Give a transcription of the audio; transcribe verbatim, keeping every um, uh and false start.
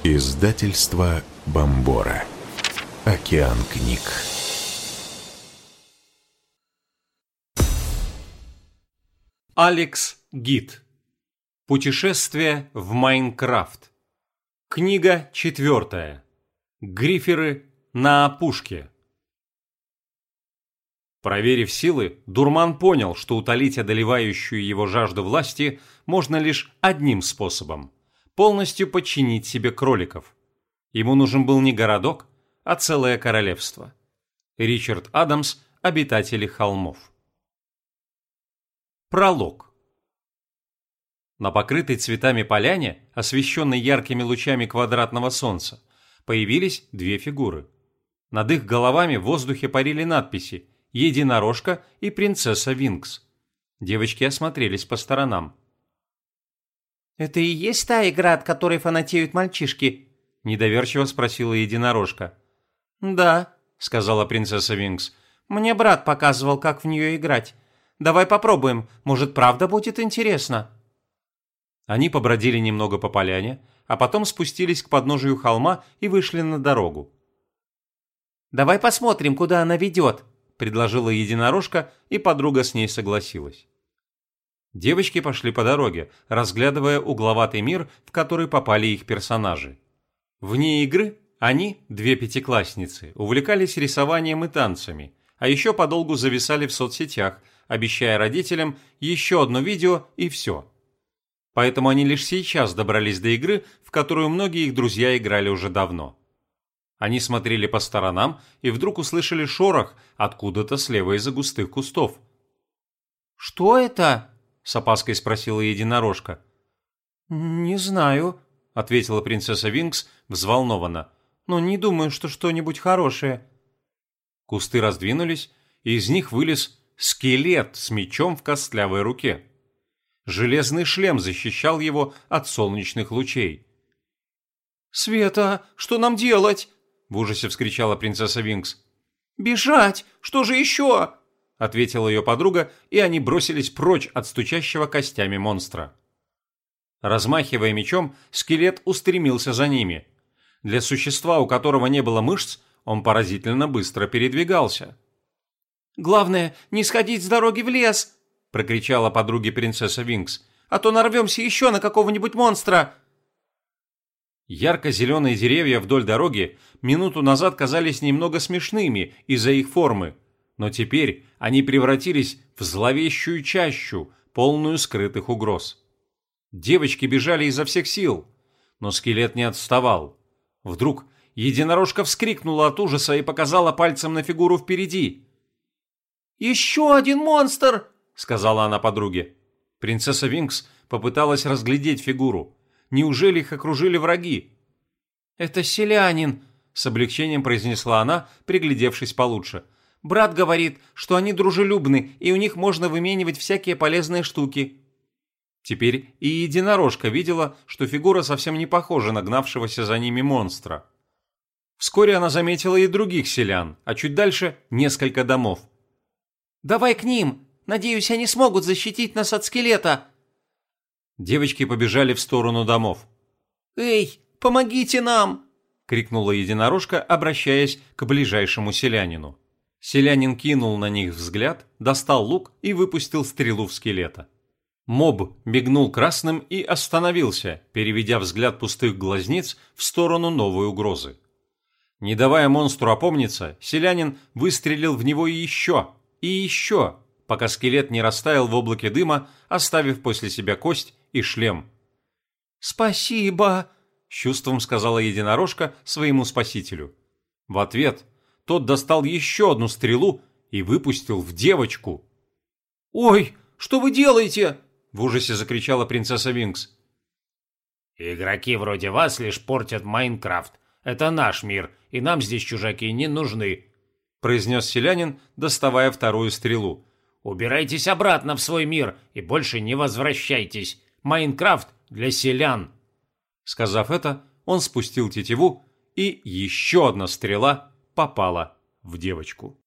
Издательство Бомбора. Океан книг. Алекс Гид. Путешествие в Майнкрафт. Книга четвертая. Гриферы на опушке. Проверив силы, Дурман понял, что утолить одолевающую его жажду власти можно лишь одним способом – полностью подчинить себе кроликов. Ему нужен был не городок, а целое королевство. Ричард Адамс, «Обитатели холмов». Пролог. На покрытой цветами поляне, освещенной яркими лучами квадратного солнца, появились две фигуры. Над их головами в воздухе парили надписи «Единорожка» и «Принцесса Винкс». Девочки осмотрелись по сторонам. «Это и есть та игра, от которой фанатеют мальчишки?» – недоверчиво спросила Единорожка. «Да», – сказала принцесса Винкс. «Мне брат показывал, как в нее играть. Давай попробуем, может, правда будет интересно». Они побродили немного по поляне, а потом спустились к подножию холма и вышли на дорогу. «Давай посмотрим, куда она ведет», – предложила Единорожка, и подруга с ней согласилась. Девочки пошли по дороге, разглядывая угловатый мир, в который попали их персонажи. Вне игры они, две пятиклассницы, увлекались рисованием и танцами, а еще подолгу зависали в соцсетях, обещая родителям еще одно видео и все. Поэтому они лишь сейчас добрались до игры, в которую многие их друзья играли уже давно. Они смотрели по сторонам и вдруг услышали шорох откуда-то слева из-за густых кустов. «Что это?» – с опаской спросила Единорожка. «Не знаю», – ответила принцесса Винкс взволнованно. «но не думаю, что что-нибудь хорошее». Кусты раздвинулись, и из них вылез скелет с мечом в костлявой руке. Железный шлем защищал его от солнечных лучей. «Света, что нам делать?» – в ужасе вскричала принцесса Винкс. «Бежать! Что же еще?» – ответила ее подруга, и они бросились прочь от стучащего костями монстра. Размахивая мечом, скелет устремился за ними. Для существа, у которого не было мышц, он поразительно быстро передвигался. «Главное, не сходить с дороги в лес!» – прокричала подруге принцесса Винкс. «А то нарвемся еще на какого-нибудь монстра!» Ярко-зеленые деревья вдоль дороги минуту назад казались немного смешными из-за их формы, но теперь они превратились в зловещую чащу, полную скрытых угроз. Девочки бежали изо всех сил, но скелет не отставал. Вдруг Единорожка вскрикнула от ужаса и показала пальцем на фигуру впереди. «Еще один монстр!» – сказала она подруге. Принцесса Винкс попыталась разглядеть фигуру. Неужели их окружили враги? «Это селянин», – с облегчением произнесла она, приглядевшись получше. «Брат говорит, что они дружелюбны, и у них можно выменивать всякие полезные штуки». Теперь и Единорожка видела, что фигура совсем не похожа на гнавшегося за ними монстра. Вскоре она заметила и других селян, а чуть дальше несколько домов. «Давай к ним! Надеюсь, они смогут защитить нас от скелета!» Девочки побежали в сторону домов. «Эй, помогите нам!» – крикнула Единорожка, обращаясь к ближайшему селянину. Селянин кинул на них взгляд, достал лук и выпустил стрелу в скелета. Моб мигнул красным и остановился, переведя взгляд пустых глазниц в сторону новой угрозы. Не давая монстру опомниться, селянин выстрелил в него еще и еще, пока скелет не растаял в облаке дыма, оставив после себя кость и шлем. «Спасибо!» – с чувством сказала Единорожка своему спасителю. В ответ тот достал еще одну стрелу и выпустил в девочку. «Ой, что вы делаете?» – в ужасе закричала принцесса Винкс. «Игроки вроде вас лишь портят Майнкрафт. Это наш мир, и нам здесь чужаки не нужны», – произнес селянин, доставая вторую стрелу. «Убирайтесь обратно в свой мир и больше не возвращайтесь. Майнкрафт для селян». Сказав это, он спустил тетиву, и еще одна стрела попала в девочку.